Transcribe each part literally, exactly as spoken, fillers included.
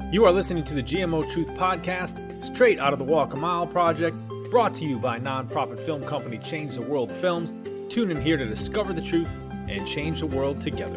You are listening to the G M O Truth Podcast, straight out of the Walk a Mile Project, brought to you by nonprofit film company Change the World Films. Tune in here to discover the truth and change the world together.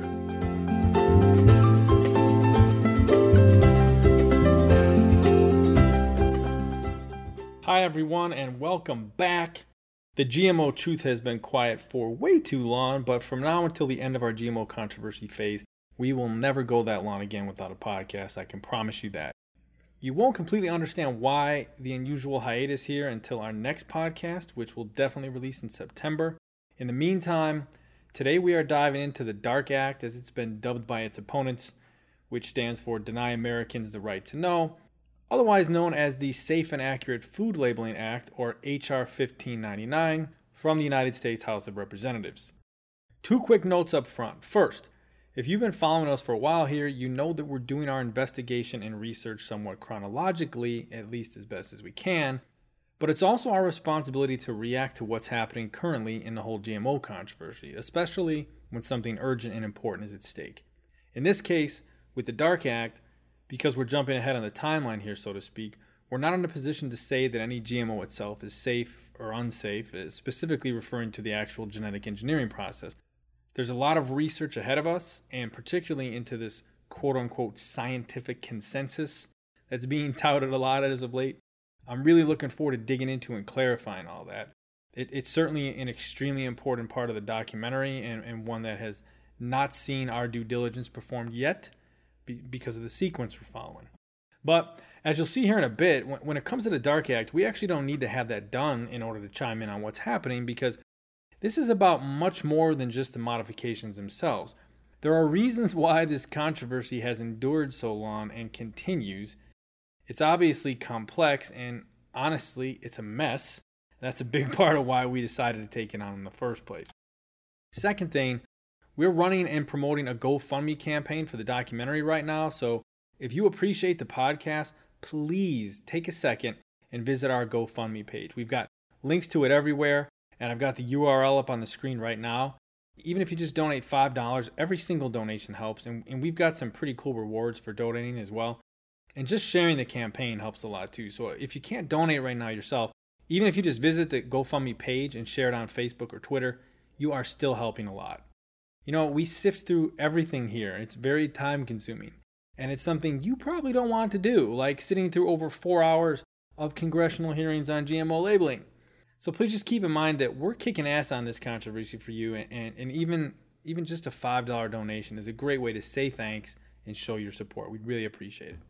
Hi everyone, and welcome back. The G M O Truth has been quiet for way too long, but from now until the end of our G M O controversy phase, we will never go that long again without a podcast, I can promise you that. You won't completely understand why the unusual hiatus here until our next podcast, which will definitely release in September. In the meantime, today we are diving into the DARK Act, as it's been dubbed by its opponents, which stands for Deny Americans the Right to Know, otherwise known as the Safe and Accurate Food Labeling Act, or H R fifteen ninety-nine, from the United States House of Representatives. Two quick notes up front. First, if you've been following us for a while here, you know that we're doing our investigation and research somewhat chronologically, at least as best as we can, but it's also our responsibility to react to what's happening currently in the whole G M O controversy, especially when something urgent and important is at stake. In this case, with the DARK Act, because we're jumping ahead on the timeline here, so to speak, we're not in a position to say that any G M O itself is safe or unsafe, specifically referring to the actual genetic engineering process. There's a lot of research ahead of us, and particularly into this quote-unquote scientific consensus that's being touted a lot as of late. I'm really looking forward to digging into and clarifying all that. It, it's certainly an extremely important part of the documentary, and, and one that has not seen our due diligence performed yet be, because of the sequence we're following. But as you'll see here in a bit, when, when it comes to the DARK Act, we actually don't need to have that done in order to chime in on what's happening, because this is about much more than just the modifications themselves. There are reasons why this controversy has endured so long and continues. It's obviously complex, and honestly, it's a mess. That's a big part of why we decided to take it on in the first place. Second thing, we're running and promoting a GoFundMe campaign for the documentary right now, so if you appreciate the podcast, please take a second and visit our GoFundMe page. We've got links to it everywhere, and I've got the U R L up on the screen right now. Even if you just donate five dollars, every single donation helps, and, and we've got some pretty cool rewards for donating as well. And just sharing the campaign helps a lot too. So if you can't donate right now yourself, even if you just visit the GoFundMe page and share it on Facebook or Twitter, you are still helping a lot. You know, we sift through everything here. It's very time consuming, and it's something you probably don't want to do, like sitting through over four hours of congressional hearings on G M O labeling. So please just keep in mind that we're kicking ass on this controversy for you, and, and, and even, even just a five dollars donation is a great way to say thanks and show your support. We'd really appreciate it.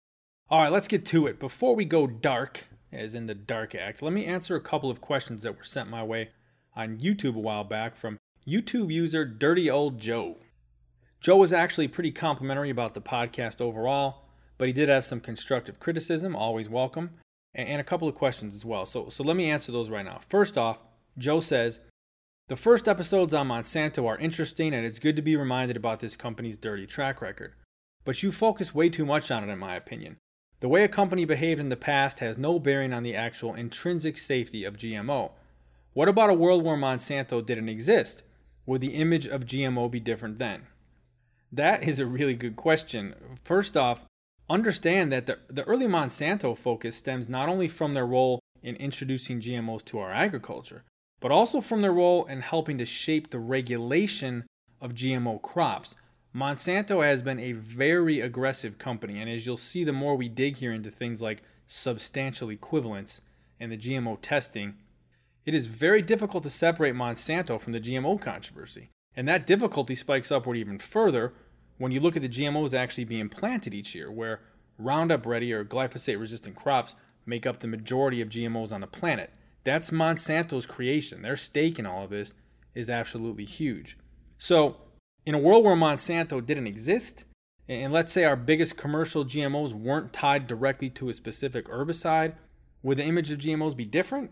All right, let's get to it. Before we go dark, as in the DARK Act, let me answer a couple of questions that were sent my way on YouTube a while back from YouTube user Dirty Old Joe. Joe was actually pretty complimentary about the podcast overall, but he did have some constructive criticism, always welcome, and a couple of questions as well. So, so let me answer those right now. First off, Joe says, the first episodes on Monsanto are interesting, and it's good to be reminded about this company's dirty track record. But you focus way too much on it, in my opinion. The way a company behaved in the past has no bearing on the actual intrinsic safety of G M O. What about a world where Monsanto didn't exist? Would the image of G M O be different then? That is a really good question. First off, understand that the, the early Monsanto focus stems not only from their role in introducing G M Os to our agriculture, but also from their role in helping to shape the regulation of G M O crops. Monsanto has been a very aggressive company, and as you'll see the more we dig here into things like substantial equivalence and the G M O testing, it is very difficult to separate Monsanto from the G M O controversy. And that difficulty spikes upward even further when you look at the G M Os actually being planted each year, where Roundup Ready or glyphosate-resistant crops make up the majority of G M Os on the planet. That's Monsanto's creation. Their stake in all of this is absolutely huge. So, in a world where Monsanto didn't exist, and let's say our biggest commercial G M Os weren't tied directly to a specific herbicide, would the image of G M Os be different?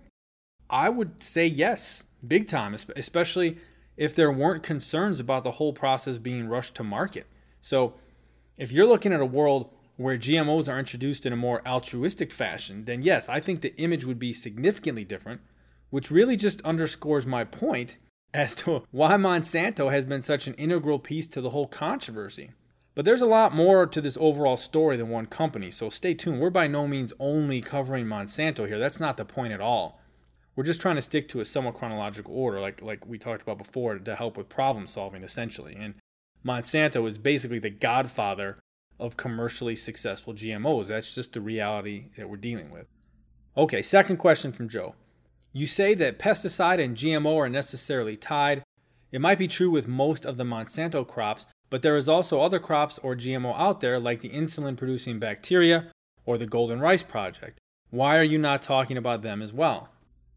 I would say yes, big time, especially if there weren't concerns about the whole process being rushed to market. So if you're looking at a world where G M Os are introduced in a more altruistic fashion, then yes, I think the image would be significantly different, which really just underscores my point as to why Monsanto has been such an integral piece to the whole controversy. But there's a lot more to this overall story than one company, so stay tuned. We're by no means only covering Monsanto here. That's not the point at all. We're just trying to stick to a somewhat chronological order, like like we talked about before, to help with problem solving, essentially. And Monsanto is basically the godfather of commercially successful G M Os. That's just the reality that we're dealing with. Okay, second question from Joe. You say that pesticide and G M O are necessarily tied. It might be true with most of the Monsanto crops, but there is also other crops or G M O out there like the insulin-producing bacteria or the Golden Rice Project. Why are you not talking about them as well?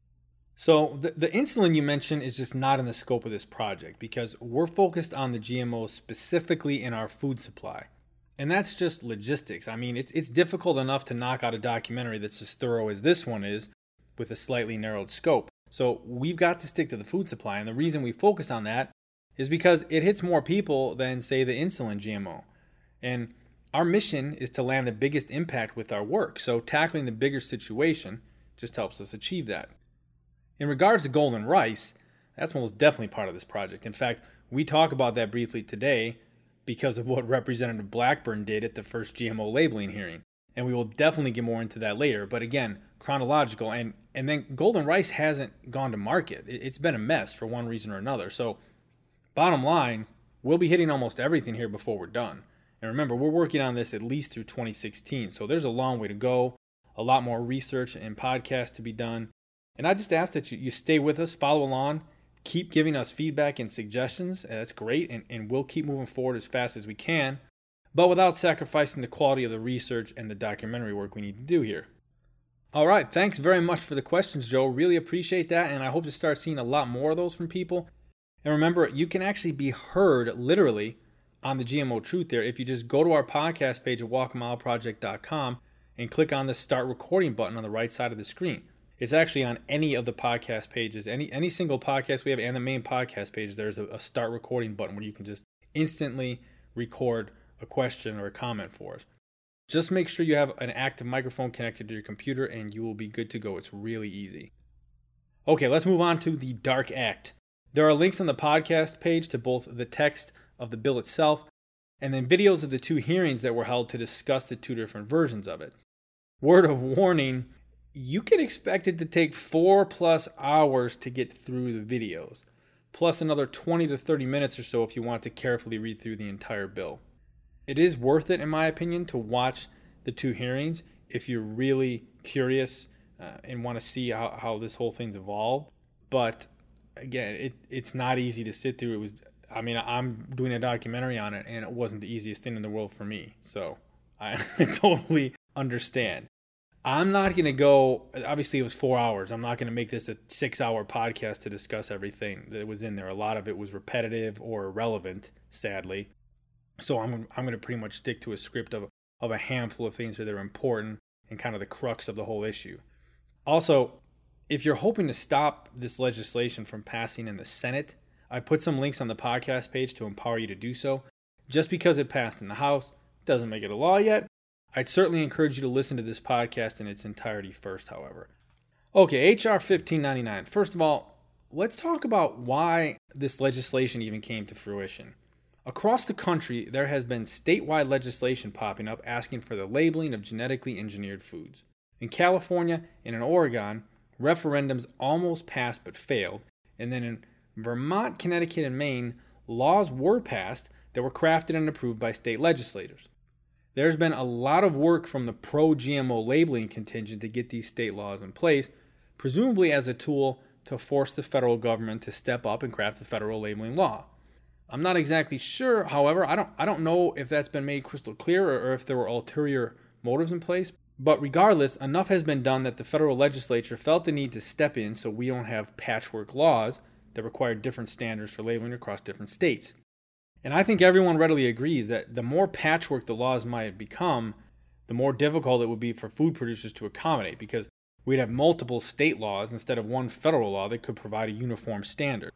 So the, the insulin you mentioned is just not in the scope of this project because we're focused on the G M Os specifically in our food supply. And that's just logistics. I mean, it's it's difficult enough to knock out a documentary that's as thorough as this one is with a slightly narrowed scope. So we've got to stick to the food supply. And the reason we focus on that is because it hits more people than, say, the insulin G M O. And our mission is to land the biggest impact with our work. So tackling the bigger situation just helps us achieve that. In regards to Golden Rice, that's most definitely part of this project. In fact, we talk about that briefly today because of what Representative Blackburn did at the first G M O labeling hearing. And we will definitely get more into that later. But again, chronological. And, and then Golden Rice hasn't gone to market. It's been a mess for one reason or another. So bottom line, we'll be hitting almost everything here before we're done. And remember, we're working on this at least through twenty sixteen. So there's a long way to go, a lot more research and podcasts to be done. And I just ask that you, you stay with us, follow along, keep giving us feedback and suggestions. That's great, and, and we'll keep moving forward as fast as we can, but without sacrificing the quality of the research and the documentary work we need to do here. All right, thanks very much for the questions, Joe. Really appreciate that, and I hope to start seeing a lot more of those from people. And remember, you can actually be heard literally on the G M O Truth there if you just go to our podcast page at walk a mile project dot com and click on the Start Recording button on the right side of the screen. It's actually on any of the podcast pages, any any single podcast we have, and the main podcast page. There's a, a Start Recording button where you can just instantly record a question or a comment for us. Just make sure you have an active microphone connected to your computer and you will be good to go. It's really easy. Okay, let's move on to the DARK Act. There are links on the podcast page to both the text of the bill itself and then videos of the two hearings that were held to discuss the two different versions of it. Word of warning, you can expect it to take four plus hours to get through the videos, plus another twenty to thirty minutes or so if you want to carefully read through the entire bill. It is worth it, in my opinion, to watch the two hearings if you're really curious uh, and want to see how, how this whole thing's evolved. But again, it it's not easy to sit through. It was, I mean, I'm doing a documentary on it, and it wasn't the easiest thing in the world for me. So I totally understand. I'm not going to go, obviously it was four hours. I'm not going to make this a six-hour podcast to discuss everything that was in there. A lot of it was repetitive or irrelevant, sadly. So I'm I'm going to pretty much stick to a script of, of a handful of things that are important and kind of the crux of the whole issue. Also, if you're hoping to stop this legislation from passing in the Senate, I put some links on the podcast page to empower you to do so. Just because it passed in the House doesn't make it a law yet. I'd certainly encourage you to listen to this podcast in its entirety first, however. Okay, H R fifteen ninety-nine. First of all, let's talk about why this legislation even came to fruition. Across the country, there has been statewide legislation popping up asking for the labeling of genetically engineered foods. In California and in Oregon, referendums almost passed but failed. And then in Vermont, Connecticut, and Maine, laws were passed that were crafted and approved by state legislators. There's been a lot of work from the pro-G M O labeling contingent to get these state laws in place, presumably as a tool to force the federal government to step up and craft the federal labeling law. I'm not exactly sure, however, I don't I don't know if that's been made crystal clear or, or if there were ulterior motives in place, but regardless, enough has been done that the federal legislature felt the need to step in so we don't have patchwork laws that require different standards for labeling across different states. And I think everyone readily agrees that the more patchwork the laws might become, the more difficult it would be for food producers to accommodate, because we'd have multiple state laws instead of one federal law that could provide a uniform standard.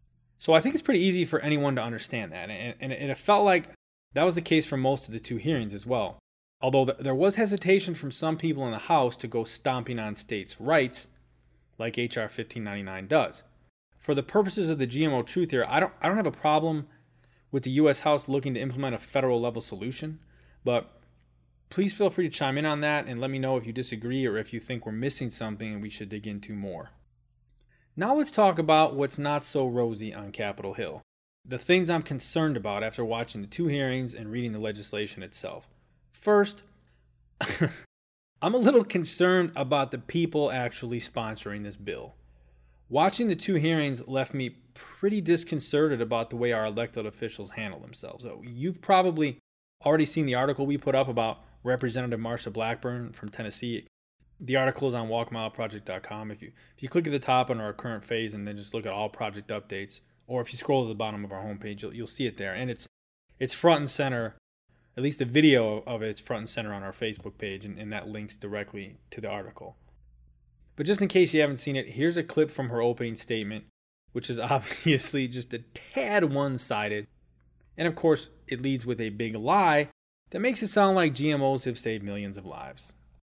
So I think it's pretty easy for anyone to understand that, and, and it felt like that was the case for most of the two hearings as well. Although th- there was hesitation from some people in the House to go stomping on states' rights, like H R fifteen ninety-nine does. For the purposes of the G M O Truth here, I don't I don't have a problem with the U S House looking to implement a federal level solution. But please feel free to chime in on that and let me know if you disagree or if you think we're missing something and we should dig into more. Now let's talk about what's not so rosy on Capitol Hill. The things I'm concerned about after watching the two hearings and reading the legislation itself. First, I'm a little concerned about the people actually sponsoring this bill. Watching the two hearings left me pretty disconcerted about the way our elected officials handle themselves. So you've probably already seen the article we put up about Representative Marsha Blackburn from Tennessee. The article is on walk mile project dot com. If you if you click at the top on our current phase and then just look at all project updates, or if you scroll to the bottom of our homepage, you'll, you'll see it there. And it's it's front and center, at least the video of it's front and center on our Facebook page, and, and that links directly to the article. But just in case you haven't seen it, here's a clip from her opening statement, which is obviously just a tad one-sided. And of course, it leads with a big lie that makes it sound like G M Os have saved millions of lives.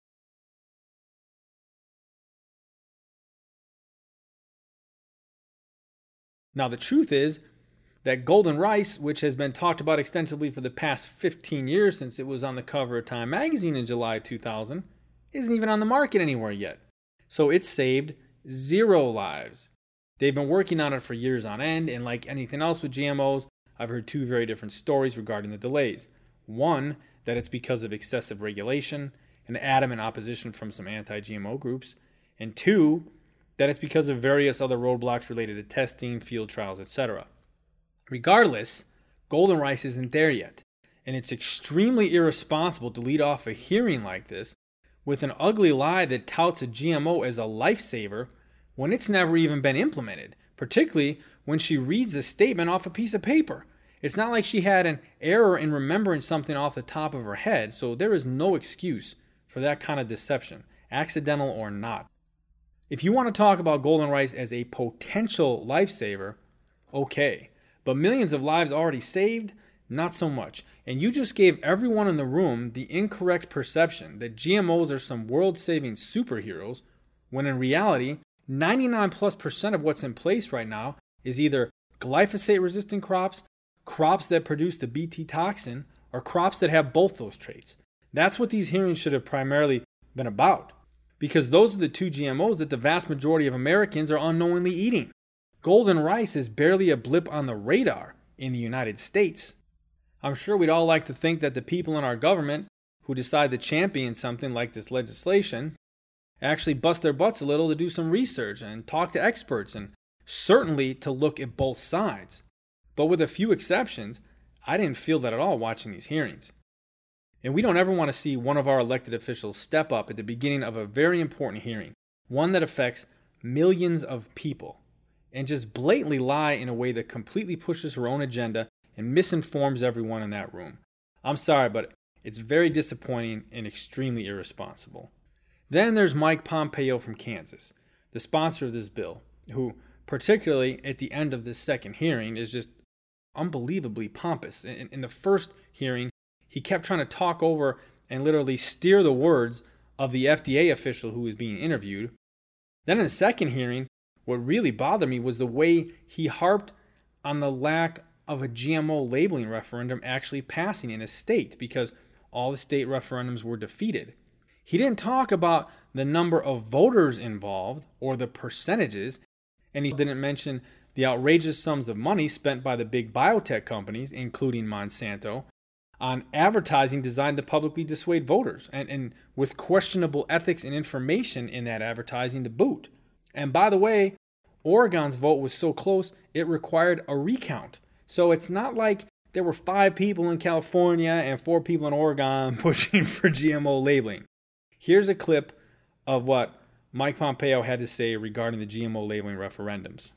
Now, the truth is that golden rice, which has been talked about extensively for the past fifteen years since it was on the cover of Time magazine in July two thousand, isn't even on the market anywhere yet. So it's saved zero lives. They've been working on it for years on end, and like anything else with G M Os, I've heard two very different stories regarding the delays. One, that it's because of excessive regulation and adamant opposition from some anti-G M O groups. And two, that it's because of various other roadblocks related to testing, field trials, et cetera. Regardless, golden rice isn't there yet, and it's extremely irresponsible to lead off a hearing like this with an ugly lie that touts a G M O as a lifesaver when it's never even been implemented, particularly when she reads a statement off a piece of paper. It's not like she had an error in remembering something off the top of her head, so there is no excuse for that kind of deception, accidental or not. If you want to talk about golden rice as a potential lifesaver, okay. But millions of lives already saved? Not so much. And you just gave everyone in the room the incorrect perception that G M Os are some world-saving superheroes, when in reality, ninety-nine plus percent of what's in place right now is either glyphosate-resistant crops, crops that produce the Bt toxin, or crops that have both those traits. That's what these hearings should have primarily been about, because those are the two G M Os that the vast majority of Americans are unknowingly eating. Golden rice is barely a blip on the radar in the United States. I'm sure we'd all like to think that the people in our government who decide to champion something like this legislation actually bust their butts a little to do some research and talk to experts, and certainly to look at both sides. But with a few exceptions, I didn't feel that at all watching these hearings. And we don't ever want to see one of our elected officials step up at the beginning of a very important hearing, one that affects millions of people, and just blatantly lie in a way that completely pushes her own agenda and misinforms everyone in that room. I'm sorry, but it's very disappointing and extremely irresponsible. Then there's Mike Pompeo from Kansas, the sponsor of this bill, who, particularly at the end of this second hearing, is just unbelievably pompous. In, in the first hearing, he kept trying to talk over and literally steer the words of the F D A official who was being interviewed. Then in the second hearing, what really bothered me was the way he harped on the lack of a G M O labeling referendum actually passing in his state, because all the state referendums were defeated. He didn't talk about the number of voters involved or the percentages, and he didn't mention the outrageous sums of money spent by the big biotech companies, including Monsanto, on advertising designed to publicly dissuade voters, and, and with questionable ethics and information in that advertising to boot. And by the way, Oregon's vote was so close, it required a recount. So it's not like there were five people in California and four people in Oregon pushing for G M O labeling. Here's a clip of what Mike Pompeo had to say regarding the G M O labeling referendums.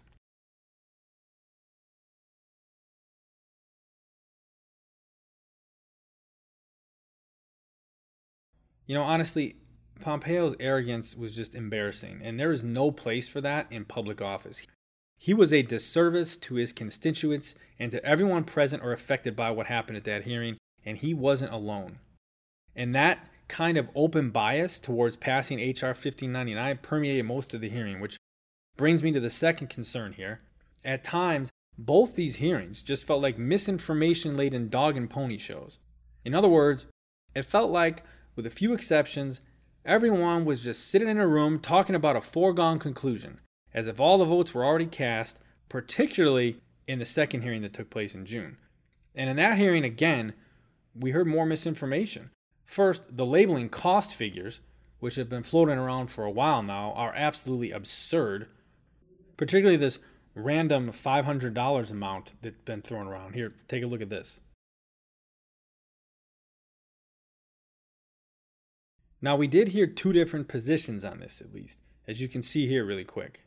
You know, honestly, Pompeo's arrogance was just embarrassing, and there is no place for that in public office. He was a disservice to his constituents and to everyone present or affected by what happened at that hearing, and he wasn't alone. And that kind of open bias towards passing H R fifteen ninety-nine permeated most of the hearing, which brings me to the second concern here. At times, Both these hearings just felt like misinformation-laden dog and pony shows. In other words, it felt like, with a few exceptions, everyone was just sitting in a room talking about a foregone conclusion, as if all the votes were already cast, particularly in the second hearing that took place in June. And in that hearing, again, we heard more misinformation. First, the labeling cost figures, which have been floating around for a while now, are absolutely absurd. Particularly this random five hundred dollars amount that's been thrown around. Here, take a look at this. Now, we did hear two different positions on this, at least, as you can see here really quick.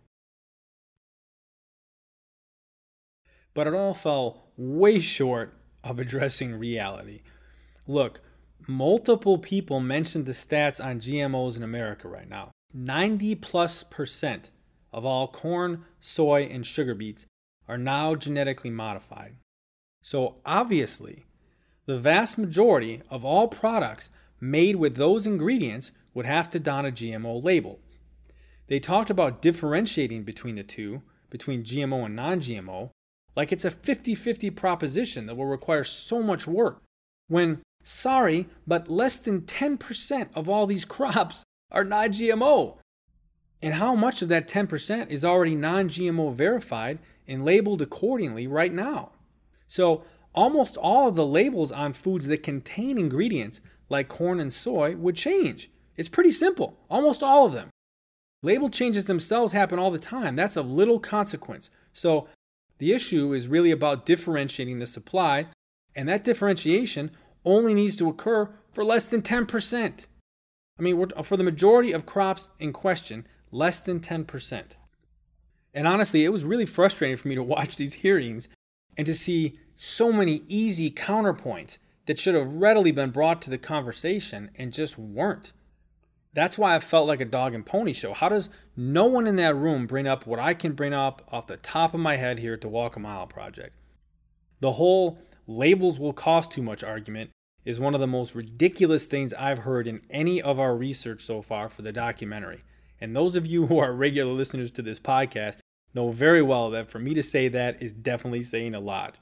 But it all fell way short of addressing reality. Look, multiple people mentioned the stats on G M Os in America right now. ninety plus percent of all corn, soy, and sugar beets are now genetically modified. So obviously, the vast majority of all products made with those ingredients would have to don a G M O label. They talked about differentiating between the two, between G M O and non-G M O, like it's a fifty-fifty proposition that will require so much work, when, sorry, but less than ten percent of all these crops are non-G M O. And how much of that ten percent is already non-G M O verified and labeled accordingly right now? So almost all of the labels on foods that contain ingredients like corn and soy would change. It's pretty simple, almost all of them. Label changes themselves happen all the time. That's of little consequence. So the issue is really about differentiating the supply, and that differentiation only needs to occur for less than ten percent. I mean, we're, for the majority of crops in question, less than ten percent. And honestly, it was really frustrating for me to watch these hearings and to see so many easy counterpoints that should have readily been brought to the conversation and just weren't. That's why I felt like a dog and pony show. How does no one in that room bring up what I can bring up off the top of my head here at the Walk a Mile Project? The whole labels will cost too much argument is one of the most ridiculous things I've heard in any of our research so far for the documentary. And those of you who are regular listeners to this podcast know very well that for me to say that is definitely saying a lot.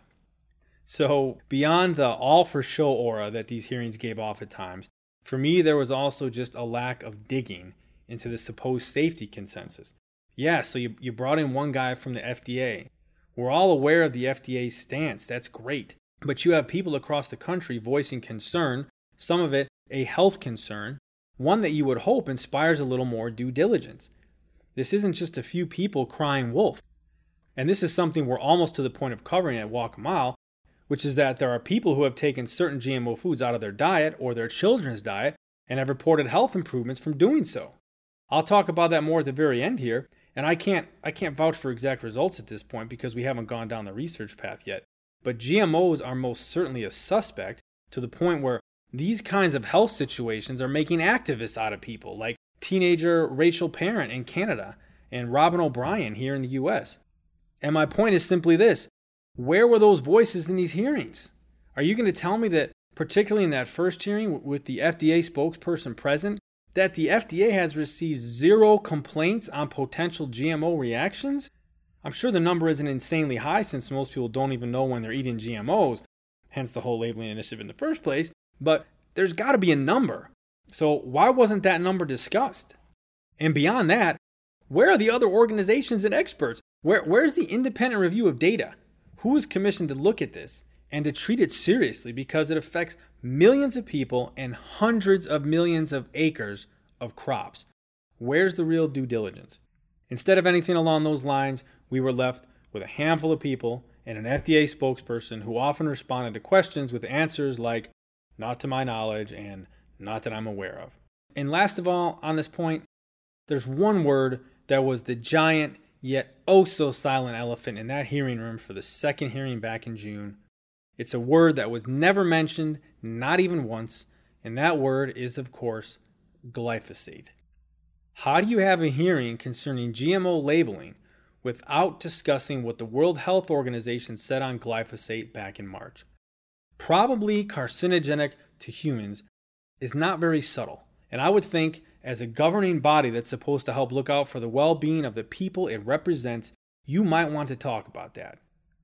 So beyond the all for show aura that these hearings gave off at times, for me there was also just a lack of digging into the supposed safety consensus. Yeah, so you, you brought in one guy from the F D A. We're all aware of the F D A's stance. That's great. But you have people across the country voicing concern, some of it a health concern, one that you would hope inspires a little more due diligence. This isn't just a few people crying wolf. And this is something we're almost to the point of covering at Walk a Mile, which is that there are people who have taken certain G M O foods out of their diet or their children's diet and have reported health improvements from doing so. I'll talk about that more at the very end here, and I can't I can't vouch for exact results at this point because we haven't gone down the research path yet. But G M Os are most certainly a suspect to the point where these kinds of health situations are making activists out of people, like teenager Rachel Parent in Canada and Robin O'Brien here in the U S. And my point is simply this: where were those voices in these hearings? Are you going to tell me that, particularly in that first hearing with the F D A spokesperson present, that the F D A has received zero complaints on potential G M O reactions? I'm sure the number isn't insanely high since most people don't even know when they're eating G M Os, hence the whole labeling initiative in the first place, but there's got to be a number. So why wasn't that number discussed? And beyond that, where are the other organizations and experts? Where, where's the independent review of data? Who is commissioned to look at this and to treat it seriously because it affects millions of people and hundreds of millions of acres of crops? Where's the real due diligence? Instead of anything along those lines, we were left with a handful of people and an F D A spokesperson who often responded to questions with answers like, "Not to my knowledge," and "Not that I'm aware of." And last of all, on this point, there's one word that was the giant yet oh so silent elephant in that hearing room for the second hearing back in June. It's a word that was never mentioned, not even once, and that word is, of course, glyphosate. How do you have a hearing concerning G M O labeling without discussing what the World Health Organization said on glyphosate back in March? Probably carcinogenic to humans is not very subtle, and I would think as a governing body that's supposed to help look out for the well-being of the people it represents, you might want to talk about that.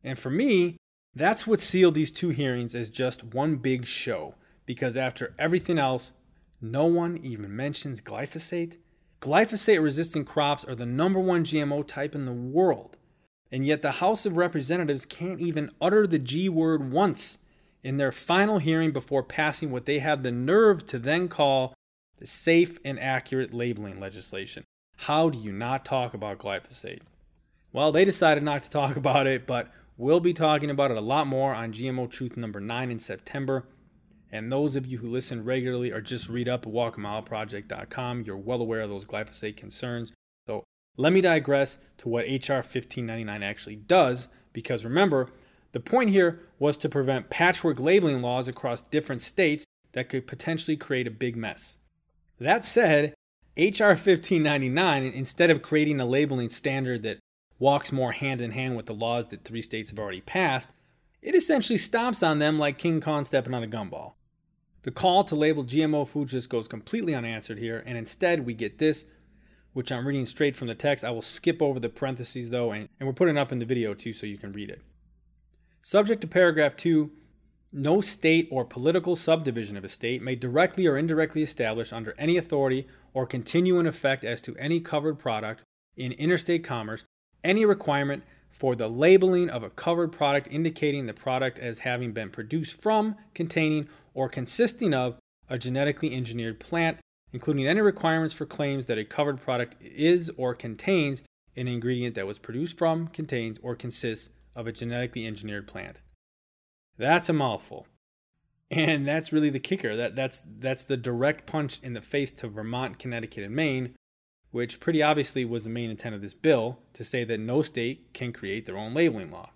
And for me, that's what sealed these two hearings as just one big show, because after everything else, no one even mentions glyphosate. Glyphosate-resistant crops are the number one G M O type in the world, and yet the House of Representatives can't even utter the G word once in their final hearing before passing what they have the nerve to then call the Safe and Accurate Labeling legislation. How do you not talk about glyphosate? Well, they decided not to talk about it, but we'll be talking about it a lot more on G M O Truth number nine in September. And those of you who listen regularly or just read up at walk a mile project dot com, you're well aware of those glyphosate concerns. So let me digress to what H R fifteen ninety-nine actually does, because remember, the point here was to prevent patchwork labeling laws across different states that could potentially create a big mess. That said, H R fifteen ninety-nine, instead of creating a labeling standard that walks more hand in hand with the laws that three states have already passed, it essentially stomps on them like King Kong stepping on a gumball. The call to label G M O foods just goes completely unanswered here, and instead we get this, which I'm reading straight from the text. I will skip over the parentheses though, and, and we're putting it up in the video too so you can read it. Subject to paragraph two, no state or political subdivision of a state may directly or indirectly establish under any authority or continue in effect as to any covered product in interstate commerce any requirement for the labeling of a covered product indicating the product as having been produced from, containing, or consisting of a genetically engineered plant, including any requirements for claims that a covered product is or contains an ingredient that was produced from, contains, or consists of a genetically engineered plant. That's a mouthful. And that's really the kicker. That, that's, that's the direct punch in the face to Vermont, Connecticut, and Maine, which pretty obviously was the main intent of this bill, to say that no state can create their own labeling law.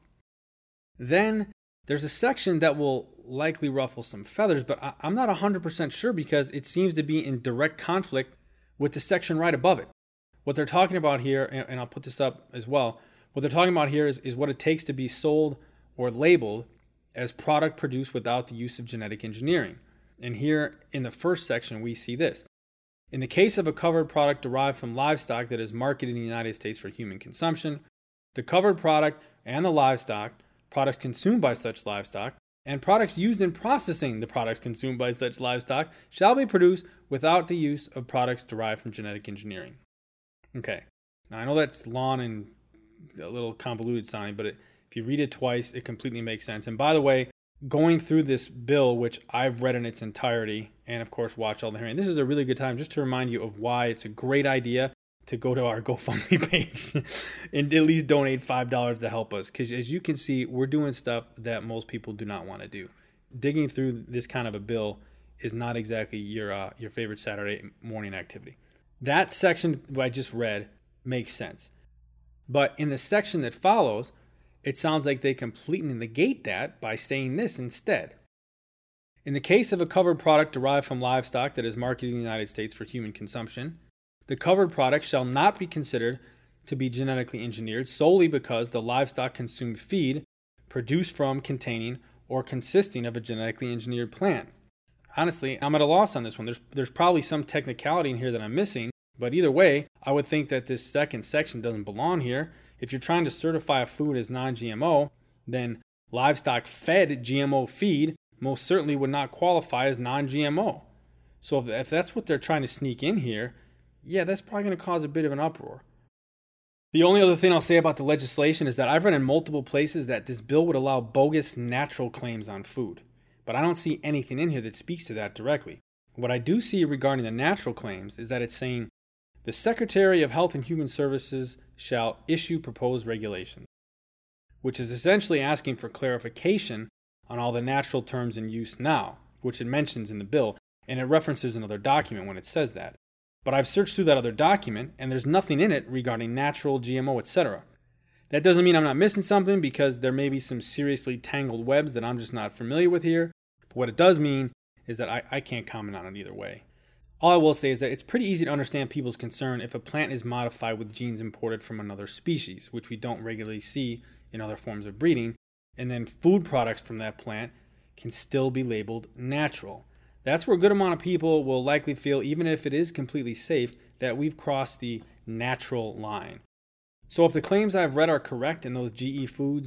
Then there's a section that will likely ruffle some feathers, but I, I'm not one hundred percent sure because it seems to be in direct conflict with the section right above it. What they're talking about here, and, and I'll put this up as well, what they're talking about here is, is what it takes to be sold or labeled as product produced without the use of genetic engineering. And here in the first section, we see this. In the case of a covered product derived from livestock that is marketed in the United States for human consumption, the covered product and the livestock, products consumed by such livestock, and products used in processing the products consumed by such livestock shall be produced without the use of products derived from genetic engineering. Okay, now I know that's long and a little convoluted sounding, but it, if you read it twice, it completely makes sense. And by the way, going through this bill, which I've read in its entirety, and of course watch all the hearing, this is a really good time just to remind you of why it's a great idea to go to our GoFundMe page and at least donate five dollars to help us. Because as you can see, we're doing stuff that most people do not want to do. Digging through this kind of a bill is not exactly your uh, your favorite Saturday morning activity. That section I just read makes sense. But in the section that follows, it sounds like they completely negate that by saying this instead. In the case of a covered product derived from livestock that is marketed in the United States for human consumption, the covered product shall not be considered to be genetically engineered solely because the livestock consumed feed produced from, containing, or consisting of a genetically engineered plant. Honestly, I'm at a loss on this one. There's, there's probably some technicality in here that I'm missing, but either way, I would think that this second section doesn't belong here. If you're trying to certify a food as non-G M O, then livestock-fed G M O feed most certainly would not qualify as non-G M O. So if, if that's what they're trying to sneak in here, yeah, that's probably going to cause a bit of an uproar. The only other thing I'll say about the legislation is that I've read in multiple places that this bill would allow bogus natural claims on food. But I don't see anything in here that speaks to that directly. What I do see regarding the natural claims is that it's saying, the Secretary of Health and Human Services shall issue proposed regulations, which is essentially asking for clarification on all the natural terms in use now, which it mentions in the bill, and it references another document when it says that. But I've searched through that other document, and there's nothing in it regarding natural, G M O, et cetera. That doesn't mean I'm not missing something, because there may be some seriously tangled webs that I'm just not familiar with here. But what it does mean is that I, I can't comment on it either way. All I will say is that it's pretty easy to understand people's concern if a plant is modified with genes imported from another species, which we don't regularly see in other forms of breeding, and then food products from that plant can still be labeled natural. That's where a good amount of people will likely feel, even if it is completely safe, that we've crossed the natural line. So if the claims I've read are correct and those G E foods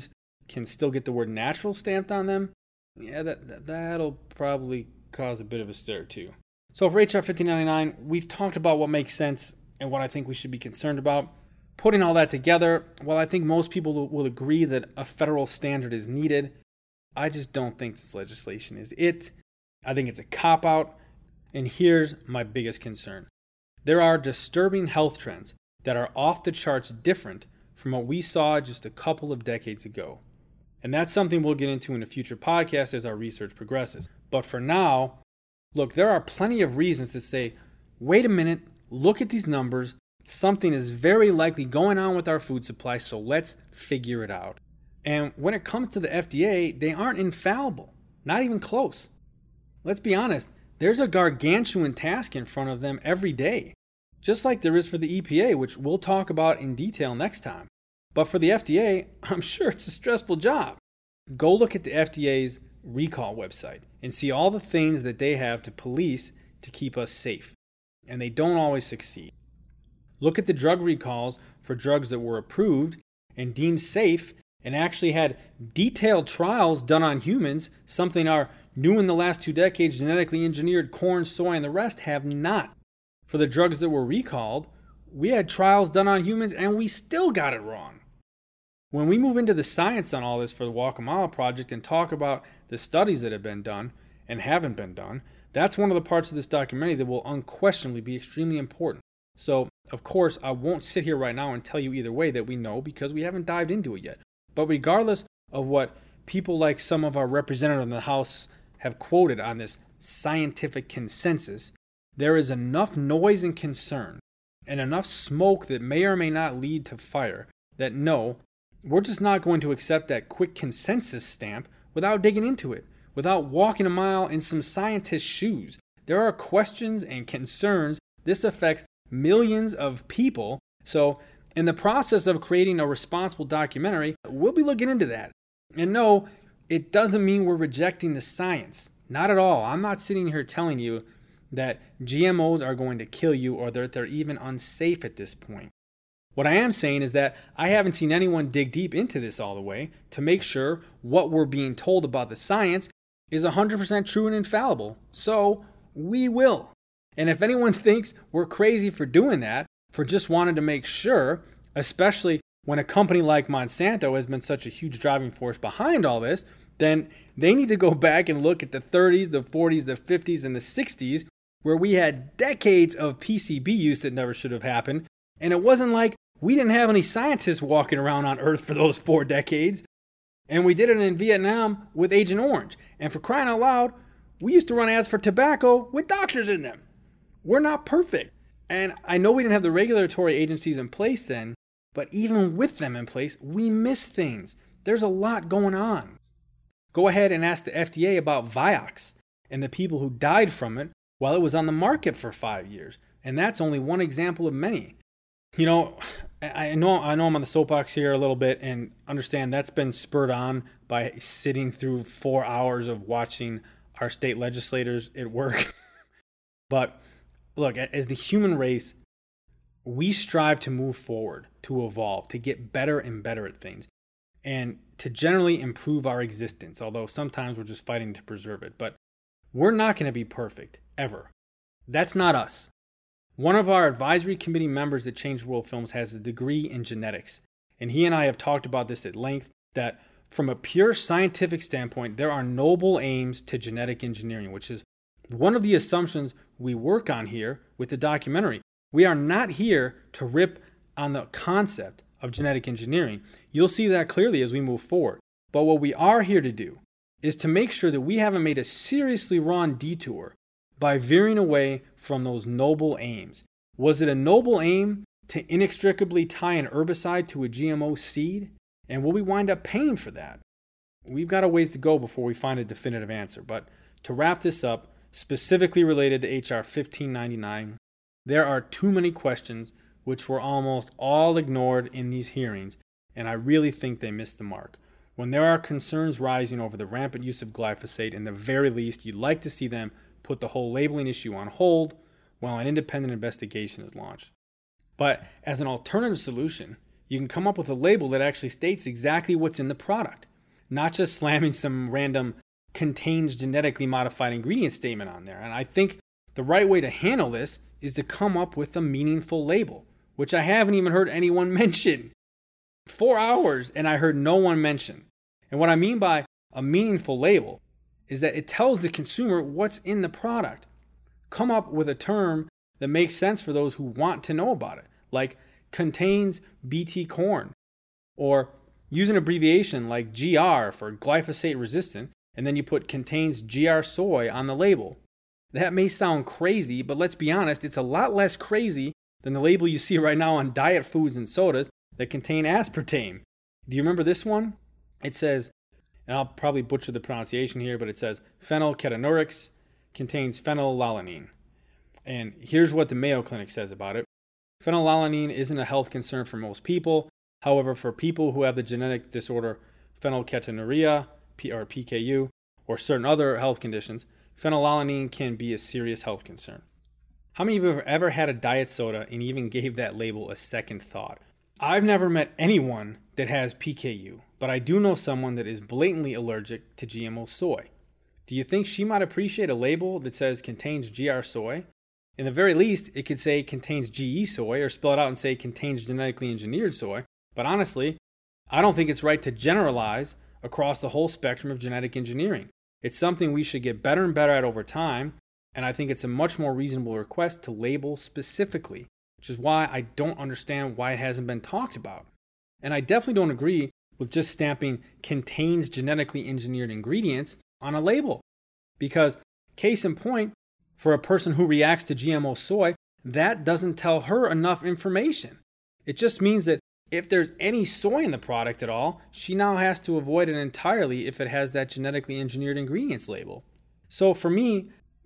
can still get the word natural stamped on them, yeah, that, that that'll probably cause a bit of a stir too. So for H R fifteen ninety-nine, we've talked about what makes sense and what I think we should be concerned about. Putting all that together, while I think most people will agree that a federal standard is needed, I just don't think this legislation is it. I think it's a cop-out, and here's my biggest concern. There are disturbing health trends that are off the charts different from what we saw just a couple of decades ago. And that's something we'll get into in a future podcast as our research progresses. But for now, look, there are plenty of reasons to say, wait a minute, look at these numbers. Something is very likely going on with our food supply, so let's figure it out. And when it comes to the F D A, they aren't infallible, not even close. Let's be honest, there's a gargantuan task in front of them every day, just like there is for the E P A, which we'll talk about in detail next time. But for the F D A, I'm sure it's a stressful job. Go look at the F D A's recall website and see all the things that they have to police to keep us safe. And they don't always succeed. Look at the drug recalls for drugs that were approved and deemed safe and actually had detailed trials done on humans, something our new in the last two decades genetically engineered corn, soy, and the rest have not. For the drugs that were recalled, we had trials done on humans and we still got it wrong. When we move into the science on all this for the Walk a Mile Project and talk about the studies that have been done and haven't been done, that's one of the parts of this documentary that will unquestionably be extremely important. So, of course, I won't sit here right now and tell you either way that we know because we haven't dived into it yet. But regardless of what people like some of our representatives in the House have quoted on this scientific consensus, there is enough noise and concern and enough smoke that may or may not lead to fire that no, we're just not going to accept that quick consensus stamp without digging into it, without walking a mile in some scientist's shoes. There are questions and concerns. This affects millions of people. So in the process of creating a responsible documentary, we'll be looking into that. And no, it doesn't mean we're rejecting the science. Not at all. I'm not sitting here telling you that G M Os are going to kill you or that they're even unsafe at this point. What I am saying is that I haven't seen anyone dig deep into this all the way to make sure what we're being told about the science is one hundred percent true and infallible. So we will. And if anyone thinks we're crazy for doing that, for just wanting to make sure, especially when a company like Monsanto has been such a huge driving force behind all this, then they need to go back and look at the thirties, the forties, the fifties, and the sixties, where we had decades of P C B use that never should have happened. And it wasn't like we didn't have any scientists walking around on Earth for those four decades. And we did it in Vietnam with Agent Orange. And for crying out loud, we used to run ads for tobacco with doctors in them. We're not perfect. And I know we didn't have the regulatory agencies in place then, but even with them in place, we miss things. There's a lot going on. Go ahead and ask the F D A about Vioxx and the people who died from it while it was on the market for five years. And that's only one example of many. You know, I know I know I'm on the soapbox here a little bit and understand that's been spurred on by sitting through four hours of watching our state legislators at work. But look, as the human race, we strive to move forward, to evolve, to get better and better at things, and to generally improve our existence, although sometimes we're just fighting to preserve it. But we're not going to be perfect, ever. That's not us. One of our advisory committee members at Change the World Films has a degree in genetics, and he and I have talked about this at length, that from a pure scientific standpoint, there are noble aims to genetic engineering, which is one of the assumptions we work on here with the documentary. We are not here to rip on the concept of genetic engineering. You'll see that clearly as we move forward. But what we are here to do is to make sure that we haven't made a seriously wrong detour by veering away from those noble aims. Was it a noble aim to inextricably tie an herbicide to a G M O seed? And will we wind up paying for that? We've got a ways to go before we find a definitive answer. But to wrap this up, specifically related to H R fifteen ninety-nine, there are too many questions which were almost all ignored in these hearings, and I really think they missed the mark. When there are concerns rising over the rampant use of glyphosate, in the very least, you'd like to see them put the whole labeling issue on hold while an independent investigation is launched. But as an alternative solution, you can come up with a label that actually states exactly what's in the product. not just slamming some random contains genetically modified ingredient statement on there. And I think the right way to handle this is to come up with a meaningful label, which I haven't even heard anyone mention. Four hours and I heard no one mention. And what I mean by a meaningful label is that it tells the consumer what's in the product. Come up with a term that makes sense for those who want to know about it, like contains B T corn, or use an abbreviation like G R for glyphosate resistant, and then you put contains G R soy on the label. That may sound crazy, but let's be honest, it's a lot less crazy than the label you see right now on diet foods and sodas that contain aspartame. Do you remember this one? It says, and I'll probably butcher the pronunciation here, but it says phenylketonuria contains phenylalanine. And here's what the Mayo Clinic says about it. Phenylalanine isn't a health concern for most people. However, for people who have the genetic disorder phenylketonuria, or P K U, or certain other health conditions, phenylalanine can be a serious health concern. How many of you have ever had a diet soda and even gave that label a second thought? I've never met anyone that has P K U, but I do know someone that is blatantly allergic to G M O soy. Do you think she might appreciate a label that says contains G R soy? In the very least, it could say contains G E soy, or spell it out and say contains genetically engineered soy. But honestly, I don't think it's right to generalize across the whole spectrum of genetic engineering. It's something we should get better and better at over time, and I think it's a much more reasonable request to label specifically, which is why I don't understand why it hasn't been talked about. And I definitely don't agree with just stamping contains genetically engineered ingredients on a label. Because, case in point, for a person who reacts to G M O soy, that doesn't tell her enough information. It just means that if there's any soy in the product at all, she now has to avoid it entirely if it has that genetically engineered ingredients label. So for me,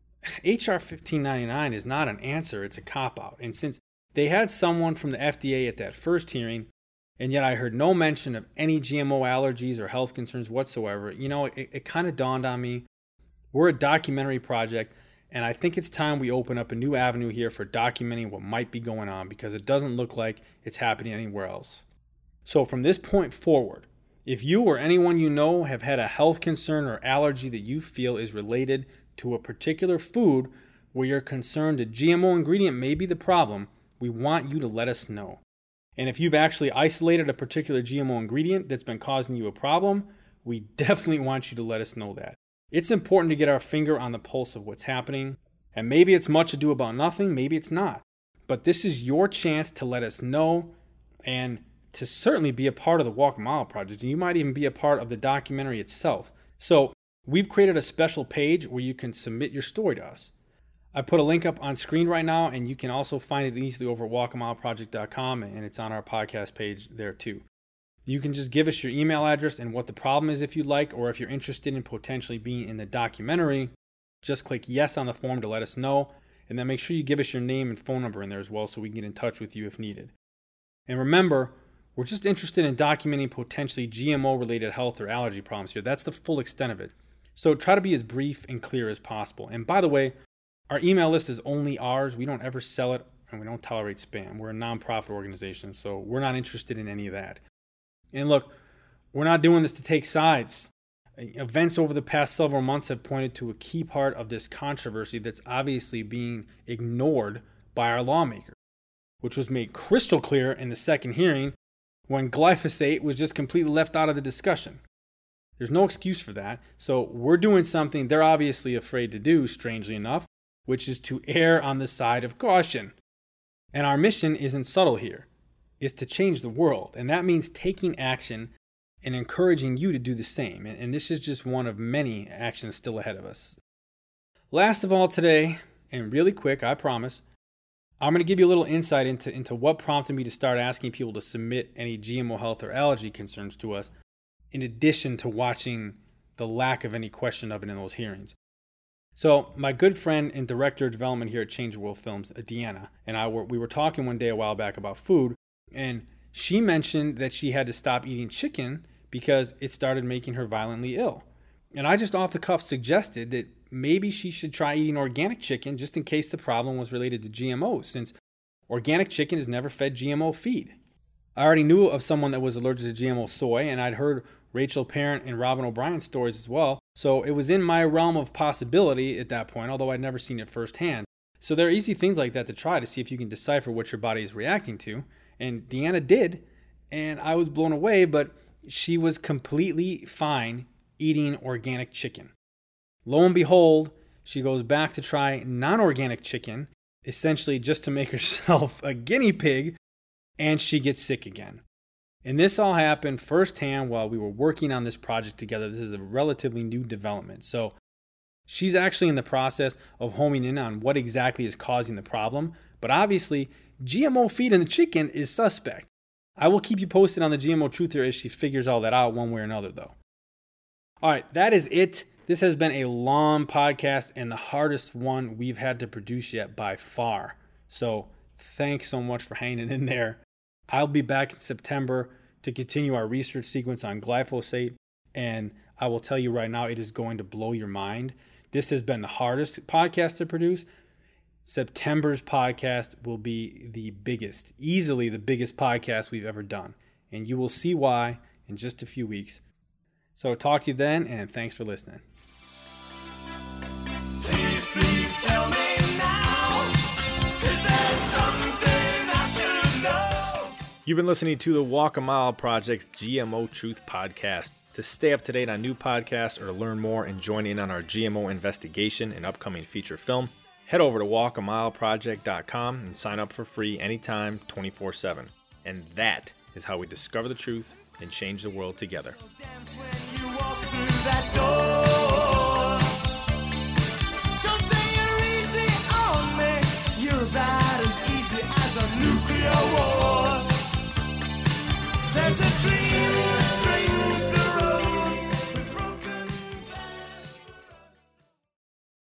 H R fifteen ninety-nine is not an answer, it's a cop-out. And since they had someone from the F D A at that first hearing, and yet I heard no mention of any G M O allergies or health concerns whatsoever, you know, it, it kind of dawned on me, we're a documentary project, and I think it's time we open up a new avenue here for documenting what might be going on, because it doesn't look like it's happening anywhere else. So from this point forward, if you or anyone you know have had a health concern or allergy that you feel is related to a particular food where you're concerned a G M O ingredient may be the problem, we want you to let us know. And if you've actually isolated a particular G M O ingredient that's been causing you a problem, we definitely want you to let us know that. It's important to get our finger on the pulse of what's happening, and maybe it's much ado about nothing, maybe it's not. But this is your chance to let us know and to certainly be a part of the Walk a Mile project, and you might even be a part of the documentary itself. So we've created a special page where you can submit your story to us. I put a link up on screen right now, and you can also find it easily over at walk a mile project dot com, and it's on our podcast page there too. You can just give us your email address and what the problem is if you'd like, or if you're interested in potentially being in the documentary, just click yes on the form to let us know, and then make sure you give us your name and phone number in there as well so we can get in touch with you if needed. And remember, we're just interested in documenting potentially G M O-related health or allergy problems here. That's the full extent of it. So try to be as brief and clear as possible. And by the way, our email list is only ours. We don't ever sell it, and we don't tolerate spam. We're a nonprofit organization, so we're not interested in any of that. And look, we're not doing this to take sides. Events over the past several months have pointed to a key part of this controversy that's obviously being ignored by our lawmakers, which was made crystal clear in the second hearing when glyphosate was just completely left out of the discussion. There's no excuse for that, so we're doing something they're obviously afraid to do, strangely enough, which is to err on the side of caution. And our mission isn't subtle here. Is to change the world, and that means taking action and encouraging you to do the same, and this is just one of many actions still ahead of us. Last of all today, and really quick, I promise, I'm going to give you a little insight into, into what prompted me to start asking people to submit any G M O health or allergy concerns to us, in addition to watching the lack of any question of it in those hearings. So my good friend and director of development here at Change the World Films, Deanna, and I were, we were talking one day a while back about food, and she mentioned that she had to stop eating chicken because it started making her violently ill. And I just off the cuff suggested that maybe she should try eating organic chicken just in case the problem was related to G M Os, since organic chicken is never fed G M O feed. I already knew of someone that was allergic to G M O soy, and I'd heard Rachel Parent and Robin O'Brien's stories as well. So it was in my realm of possibility at that point, although I'd never seen it firsthand. So there are easy things like that to try to see if you can decipher what your body is reacting to. And Deanna did, and I was blown away, but she was completely fine eating organic chicken. Lo and behold, she goes back to try non-organic chicken, essentially just to make herself a guinea pig, and she gets sick again. And this all happened firsthand while we were working on this project together. This is a relatively new development. So she's actually in the process of homing in on what exactly is causing the problem. But obviously, G M O feed in the chicken is suspect. I will keep you posted on the G M O Truth here as she figures all that out one way or another, though. All right, that is it. This has been a long podcast and the hardest one we've had to produce yet by far. So thanks so much for hanging in there. I'll be back in September to continue our research sequence on glyphosate, and I will tell you right now, it is going to blow your mind. This has been the hardest podcast to produce. September's podcast will be the biggest, easily the biggest podcast we've ever done, and you will see why in just a few weeks. So talk to you then, and thanks for listening. Please, please tell me now, is there something I should know? You've been listening to the Walk a Mile Project's G M O Truth podcast. To stay up to date on new podcasts or to learn more and join in on our G M O investigation and upcoming feature film, head over to walk a mile project dot com and sign up for free anytime, twenty-four seven. And that is how we discover the truth and change the world together. Dance when you walk through that door.